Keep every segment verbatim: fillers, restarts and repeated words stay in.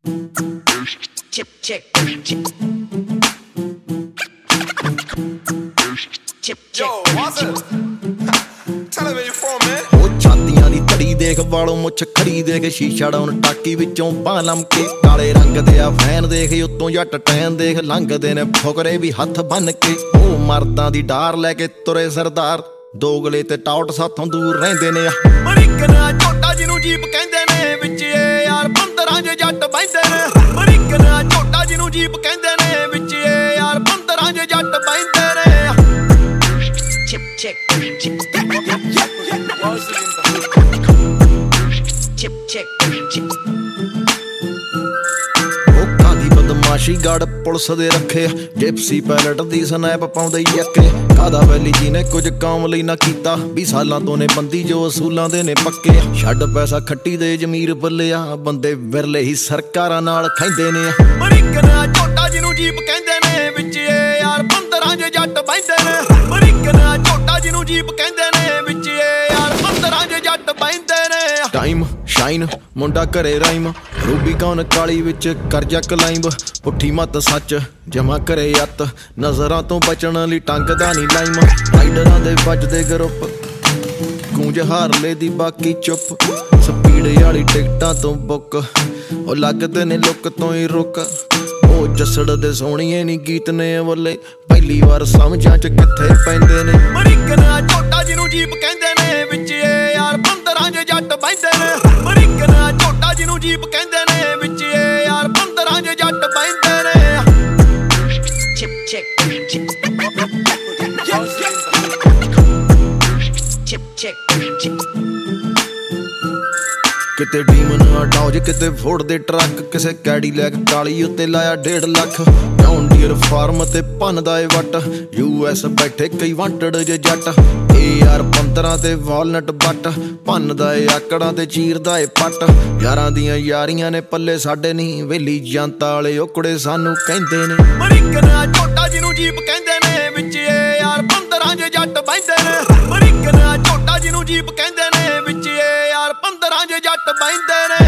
Chip check. Chip. Chip check. Yo, what's up? Tell me where you from, man. ਉਹ ਛਾਤੀਆਂ ਦੀ ਧੜੀ ਦੇਖ ਵਾਲੋਂ ਮੁੱਛ ਖੜੀ ਦੇਖ ਸ਼ੀਸ਼ਾ ਡਾਉਨ ਟਾਕੀ ਵਿੱਚੋਂ ਬਾਹ ਲਮਕੇ ਕਾਲੇ ਰੰਗ ਦੇ ਆ ਫੈਨ ਦੇਖ ਉੱਤੋਂ ਜੱਟ ਟੈਨ ਦੇਖ ਲੰਘਦੇ ਨੇ ਫੁਕਰੇ ਵੀ ਹੱਥ ਬੰਨ ਕੇ ਉਹ ਮਰਦਾਂ ਦੀ ਡਾਰ ਲੈ ਕੇ ਤੁਰੇ ਸਰਦਾਰ ਦੋਗਲੇ ਤੇ ਟੌਟ ਸਾਥੋਂ ਦੂਰ ਰਹਿੰਦੇ ਨੇ ਅਮਰੀਕਨ ਝੋਟਾ ਜਿਹਨੂੰ ਜੀਪ ਕਹਿੰਦੇ ਨੇ ਵਿੱਚ ਇਹ ਯਾਰ ਪੰਦਰਾਂ ਜੇ ਜੱਟ ਬੈਂਦੇ ਨੇ ਅਮਰੀਕਨ ਝੋਟਾ ਜਿਹਨੂੰ ਜੀਪ ਕਹਿੰਦੇ ਨੇ ਵਿੱਚ ਇਹ ਯਾਰ ਪੰਦਰਾਂ ਜੇ ਜੱਟ ਬੈਂਦੇ ਨੇ Chip check. Chip. Chip check. Chip. ਲੋਕਾਂ ਦੀ ਬਦਮਾਸ਼ੀ ਗੜ ਪੁਲਿਸ ਦੇ ਰੱਖੇ ਜਿਪਸੀ ਪੈਲਟ ਦੀ ਸਨੈਪ ਪਾਉਂਦੇ ਯੱਕੇ ਕਾਦਾ ਵੈਲੀ ਜੀ ਨੇ ਕੁਝ ਕੌਮ ਲਈ ਨਾ ਕੀਤਾ ਵੀਹ ਸਾਲਾਂ ਤੋਂ ਨੇ ਬੰਦੀ ਜੋ ਅਸੂਲਾਂ ਦੇ ਨੇ ਪੱਕੇ ਛੱਡ ਪੈਸਾ ਖੱਟੀ ਦੇ ਜ਼ਮੀਰ ਬੱਲਿਆ ਬੰਦੇ ਵਿਰਲੇ ਹੀ ਸਰਕਾਰਾਂ ਨਾਲ ਖੈਂਦੇ ਨੇ ਅਮਰੀਕਨ ਝੋਟਾ ਜਿਹਨੂੰ ਜੀਪ ਕਹਿੰਦੇ ਨੇ ਵਿੱਚ ਇਹ ਯਾਰ ਪੰਦਰਾਂ ਜੇ ਜੱਟ ਬੈਂਦੇ ਨੇ ਅਮਰੀਕਨ ਝੋਟਾ ਜਿਹਨੂੰ ਜੀਪ ਕਹਿੰਦੇ ਨੇ ਵਿੱਚ ਇਹ ਯਾਰ ਪੰਦਰਾਂ ਜੇ ਜੱਟ ਬੈਂਦੇ ਨੇ ਟਾਈਮ ਸ਼ਾਈਨ ਮੁੰਡਾ ਘਰੇ ਰਾਈਮ ਰੂਬੀ ਕੌਨ ਕਾਲੀ ਵਿੱਚ ਕਰਜਾ ਕਲਾਈਂਬ ਪੁੱਠੀ ਮੱਤ ਸੱਚ ਜਮਾ ਕਰੇ ਅੱਤ ਨਜ਼ਰਾਂ ਤੋਂ ਬਚਣ ਲਈ ਟੰਗਦਾ ਨੀ ਲਾਈਮ ਰਾਈਡਰਾਂ ਦੇ ਵੱਜਦੇ ਗਰੁੱਪ ਗੂੰਜ ਹਾਰਲੇ ਦੀ ਬਾਕੀ ਚੁੱਪ ਸਪੀਡ ਵਾਲੀ ਟਿਕਟਾਂ ਤੋਂ ਬੁੱਕ ਉਹ ਲੱਗਦੇ ਨੇ ਲੁੱਕ ਤੋਂ ਹੀ ਰੁਕ ਉਹ ਜੱਸੜ ਦੇ ਸੋਹਣੀਏ ਨੀ ਗੀਤ ਨੇ ਵੱਲੇ ਪਹਿਲੀ ਵਾਰ ਸਮਝਾਂ ਚ ਕਿੱਥੇ ਪੈਂਦੇ ਨੇ ਅਮਰੀਕਨ ਝੋਟਾ ਜਿਹਨੂੰ ਜੀਪ ਕਹਿੰਦੇ ਨੇ ਵਿੱਚ ਇਹ ਯਾਰ ਪੰਦਰਾਂ ਜੇ ਜੱਟ ਬੈਂਦੇ ਨੇ ਅਮਰੀਕਨ ਝੋਟਾ ਜਿਹਨੂੰ ਜੀਪ ਕਹਿੰਦੇ ਨੇ ਵਿੱਚ ਇਹ ਯਾਰ ਪੰਦਰਾਂ ਜੇ ਜੱਟ ਬੈਂਦੇ ਨੇ Chip check. Chip. Chip check. Chip. ਕਿਤੇ ਡੀਮਨ ਡੌਜ ਕਿਤੇ ਫੋੜ ਦੇ ਟਰੱਕ ਕਿਸੇ ਕੈਡੀ ਲੈ ਕੇ ਕਾਲੀ ਉੱਤੇ ਲਾਇਆ ਡੇਢ ਲੱਖ ਜੌਨ ਡੀਅਰ ਫਾਰਮ ਤੇ ਭੰਨਦਾ ਏ ਵੱਟ ਯੂ ਐਸ ਬੈਠੇ ਕਈ ਵਾਂਟਡ ਜੇ ਜੱਟ ਏ ਆਰ ਪੰਦਰਾਂ ਤੇ ਵਾਲਨਟ ਬੱਟ ਭੰਨਦਾ ਏ ਆਕੜਾਂ ਤੇ ਚੀਰਦਾ ਏ ਪੱਟ ਯਾਰਾਂ ਦੀਆਂ ਯਾਰੀਆਂ ਨੇ ਪੱਲੇ ਸਾਡੇ ਨਹੀਂ ਵੇਲੀ ਜਨਤਾ ਵਾਲੇ ਓਕੜੇ ਸਾਨੂੰ ਕਹਿੰਦੇ ਨੇ ਅਮਰੀਕਨ ਝੋਟਾ ਜਿਹਨੂੰ ਜੀਪ ਕਹਿੰਦੇ ਨੇ ਵਿੱਚ ਇਹ ਯਾਰ ਪੰਦਰਾਂ ਜੇ ਜੱਟ ਬੈਂਦੇ ਨੇ ਅਮਰੀਕਨ ਝੋਟਾ ਜਿਹਨੂੰ ਜੀਪ ਕਹਿੰਦੇ ਨੇ ਵਿੱਚ ਇਹ ਯਾਰ ਪੰਦਰਾਂ ਜੇ ਜੱਟ ਬੈਂਦੇ ਨੇ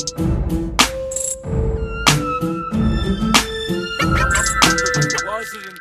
Washington.